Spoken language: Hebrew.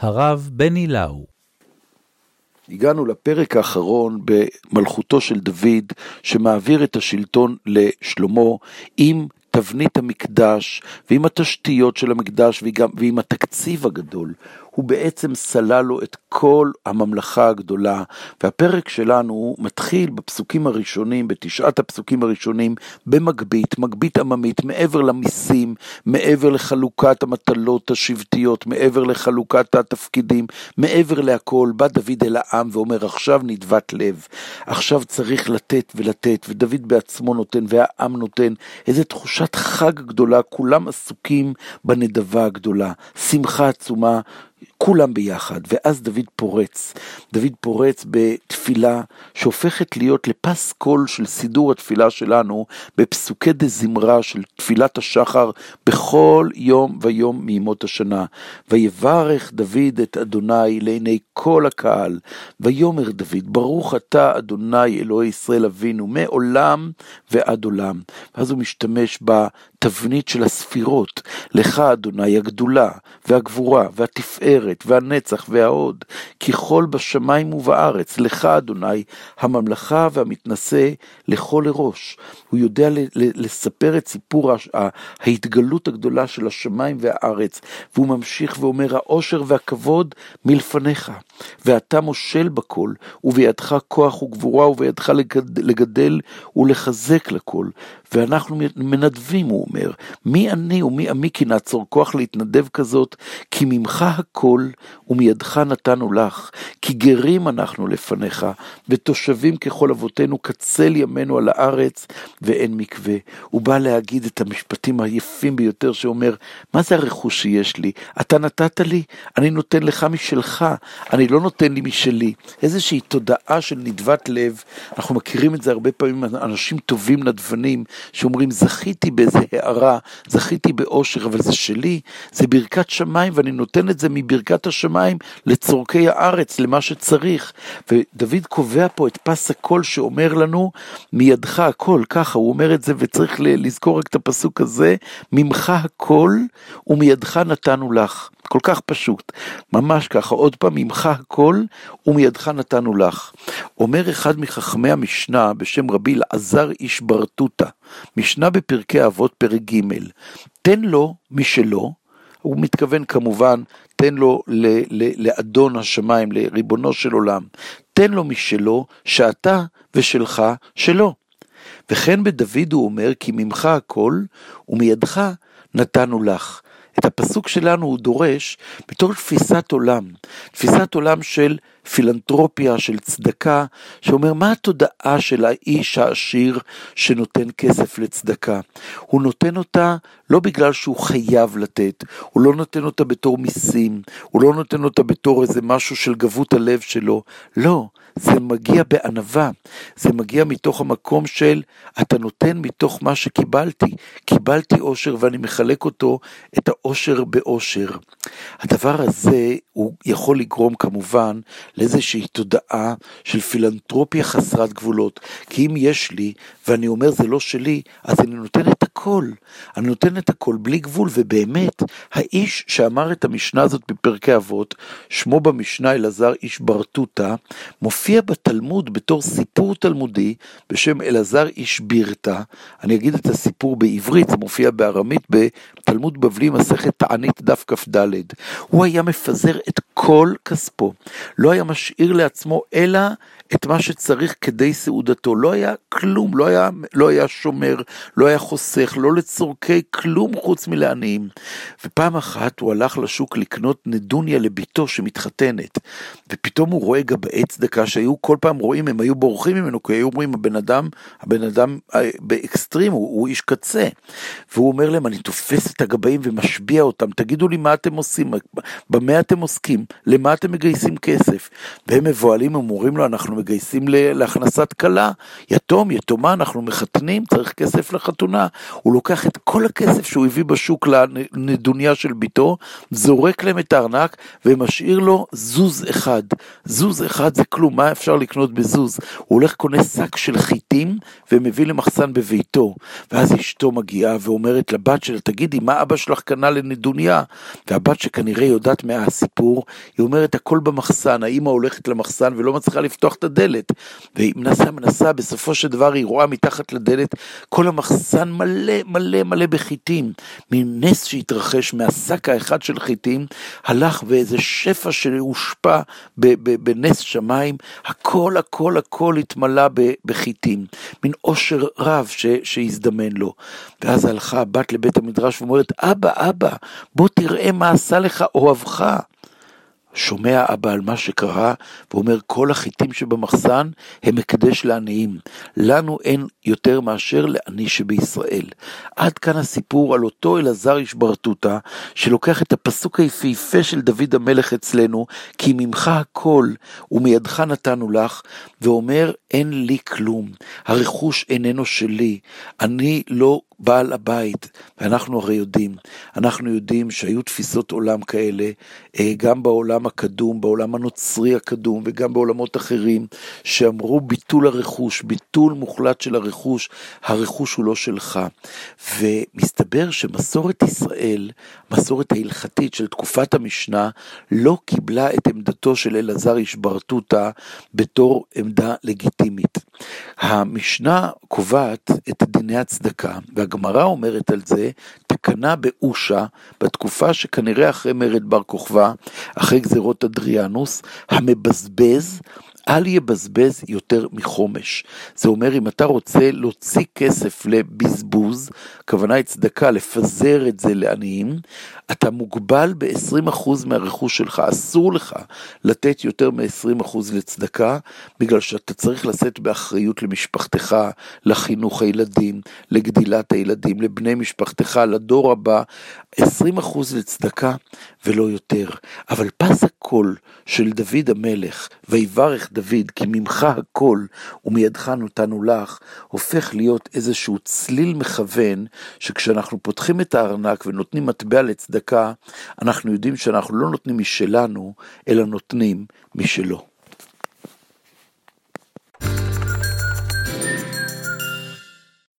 הרב בני לאו. הגענו לפרק האחרון במלכותו של דוד, שמעביר את השלטון לשלמה עם תבנית המקדש, ועם התשתיות של המקדש, ועם התקציב הגדול. הוא בעצם סלל לו את כל הממלכה הגדולה, והפרק שלנו מתחיל בפסוקים הראשונים, בתשעת הפסוקים הראשונים, מגבית עממית, מעבר למיסים, מעבר לחלוקת המטלות השבטיות, מעבר לחלוקת התפקידים, מעבר להכל, בא דוד אל העם ואומר, עכשיו נדבת לב, עכשיו צריך לתת ולתת, ודוד בעצמו נותן, והעם נותן, איזו תחושת חג גדולה, כולם עסוקים בנדבה הגדולה, שמחה עצומה, כולם ביחד, ואז דוד פורץ בתפילה שהופכת להיות לפס קול של סידור התפילה שלנו, בפסוקי דזמרה של תפילת השחר, בכל יום ויום מימות השנה. ויברך דוד את אדוני לעיני כל הקהל, ויאמר דוד, ברוך אתה אדוני אלוהי ישראל אבינו, מעולם ועד עולם. ואז הוא משתמש בתבנית של הספירות, לך אדוני הגדולה והגבורה והתפארת והנצח וההוד, ככל בשמיים ובארץ, לך אדוני הממלכה והמתנשא לכל ראש. הוא יודע לספר את סיפור ההתגלות הגדולה של השמיים והארץ, והוא ממשיך ואומר, העושר והכבוד מלפניך, ואתה מושל בכל, ובידך כוח וגבורה, ובידך לגדל ולחזק לכל. ואנחנו מנדבים, הוא אומר, מי אני ומי עמי כי נעצור כוח להתנדב כזאת, כי ממך הכל ומידך נתנו לך, כי גרים אנחנו לפניך, ותושבים ככל אבותינו, קצל ימינו על הארץ ואין מקווה. הוא בא להגיד את המשפטים היפים ביותר שאומר, מה זה הרכוש שיש לי? אתה נתת לי, אני נותן לך משלך, אני לא נותן לי משלי. איזושהי תודעה של נדבת לב, אנחנו מכירים את זה הרבה פעמים, אנשים טובים נדבנים, שאומרים, זכיתי באיזה הערה, זכיתי באושר, אבל זה שלי, זה ברכת שמיים, ואני נותן את זה מברכת השמיים לצורכי הארץ, למה שצריך. ודוד קובע פה את פס הקול שאומר לנו, מידך הכל, ככה הוא אומר את זה, וצריך לזכור רק את הפסוק הזה, ממך הכל ומידך נתנו לך. כל כך פשוט, ממש ככה, עוד פעם, ממך הכל ומידך נתנו לך. אומר אחד מחכמי המשנה בשם רבי אלעזר איש ברטוטה, משנה בפרקי אבות פרק ג', תן לו משלו, הוא מתכוון כמובן, תן לו לאדון השמיים, לריבונו של עולם, תן לו משלו, שאתה ושלך שלו. וכן בדוד הוא אומר, כי ממך הכל ומידך נתנו לך. את הפסוק שלנו הוא דורש בתור תפיסת עולם של פילנטרופיה, של צדקה, שאומר מה התודעה של האיש העשיר שנותן כסף לצדקה. הוא נותן אותה לא בגלל שהוא חייב לתת, הוא לא נותן אותה בתור מיסים, הוא לא נותן אותה בתור איזה משהו של גבות הלב שלו, לא. זה מגיע בענווה, זה מגיע מתוך המקום של, אתה נותן מתוך מה קיבלתי אושר ואני מחלק אותו, את האושר באושר. הדבר הזה הוא יכול לגרום כמובן לאיזושהי תודעה של פילנטרופיה חסרת גבולות, כי אם יש לי ואני אומר זה לא שלי, אז אני נותן את הכל, אני נותן את הכל בלי גבול. ובאמת האיש שאמר את המשנה הזאת בפרקי אבות, שמו במשנה אלעזר איש ברטוטה, מופיע בתלמוד בתור סיפור תלמודי בשם אלעזר איש בירתא. אני אגיד את הסיפור בעברית, זה מופיע בארמית בתלמוד בבלי מסכת תענית דף כ"ד. הוא היה מפזר את כל כספו, לא היה משאיר לעצמו אלא את מה שצריך כדי סעודתו, לא היה כלום, לא היה שומר, לא היה חוסך, לא לצורכי כלום חוץ מלעניים. ופעם אחת הוא הלך לשוק לקנות נדוניה לביתו שמתחתנת, ופתאום הוא רואה גבאי צדקה שהיו כל פעם רואים, הם היו בורחים ממנו, כי היו אומרים, הבן אדם באקסטרים, הוא איש קצה, והוא אומר להם, אני תופס את הגבאים ומשביע אותם, תגידו לי מה אתם עושים, במה אתם עוסקים, למה אתם מגייסים כסף? והם מבועלים, הם אומרים לו, אנחנו מגייסים להכנסת כלה, יתום, יתומה, אנחנו מחתנים, צריך כסף לחתונה, הוא לוקח את כל הכסף שהוא הביא בשוק לנדוניה של ביתו, זורק להם את הארנק, ומשאיר לו זוז אחד. זוז אחד זה כלום, מה אפשר לקנות בזוז? הוא הולך קונה שק של חיטים, ומביא למחסן בביתו, ואז אשתו מגיעה ואומרת לבת שלה, תגידי, מה אבא שלך קנה לנדוניה? והבת שכנראה יודעת מהסיפור, היא אומרת, הכל במחסן, האמא הולכת למחסן ולא מצליחה לפתוח את הדלת, והיא מנסה, בסופו של דבר היא רואה מתחת לדלת, כל המחסן מלא בחיטים, מנס שהתרחש מהשק האחד של חיטים, הלך ואיזה שפע שהושפע בנס שמיים, הכל התמלא בחיטים, מין עושר רב שהזדמן לו, ואז הלכה הבת לבית המדרש ואומרת, אבא, בוא תראה מה עשה לך אוהבך. שומע אבא על מה שקרה, ואומר, כל החיטים שבמחסן הם מקדש לעניים. לנו אין יותר מאשר לעני שבישראל. עד כאן הסיפור על אותו אלעזר איש ברטוטה, שלוקח את הפסוק היפהפה של דוד המלך אצלנו, כי ממך הכל ומידך נתנו לך, ואומר, אין לי כלום. הרכוש איננו שלי. אני לא בעל הבית, ואנחנו הרי יודעים שהיו תפיסות עולם כאלה, גם בעולם הקדום, בעולם הנוצרי הקדום, וגם בעולמות אחרים, שאמרו ביטול הרכוש, ביטול מוחלט של הרכוש הוא לא שלך. ומסתבר שמסורת ישראל, מסורת ההלכתית של תקופת המשנה, לא קיבלה את עמדתו של אלעזר איש ברטוטה, בתור עמדה לגיטימית. המשנה קובעת את דיני הצדקה, והגמרא אומרת על זה, תקנה באושה, בתקופה שכנראה אחרי מרד בר כוכבא, אחרי גזירות אדריאנוס, המבזבז, אל יבזבז יותר מחומש. זה אומר, אם אתה רוצה להוציא כסף לבזבוז, כוונה היא צדקה, לפזר את זה לעניים, אתה מוגבל ב-20% מהרכוש שלך, אסור לך לתת יותר מ-20% לצדקה, בגלל שאתה צריך לשאת באחריות למשפחתך, לחינוך הילדים, לגדילת הילדים, לבני משפחתך, לדור הבא, 20% לצדקה ולא יותר. אבל פס הקול של דוד המלך, ויברך דוד, כי ממך הכל ומידך נתנו לך, הופך להיות איזשהו צליל מכוון, שכשאנחנו פותחים את הארנק ונותנים מטבע לצדקה, אנחנו יודעים שאנחנו לא נותנים משלנו, אלא נותנים משלו.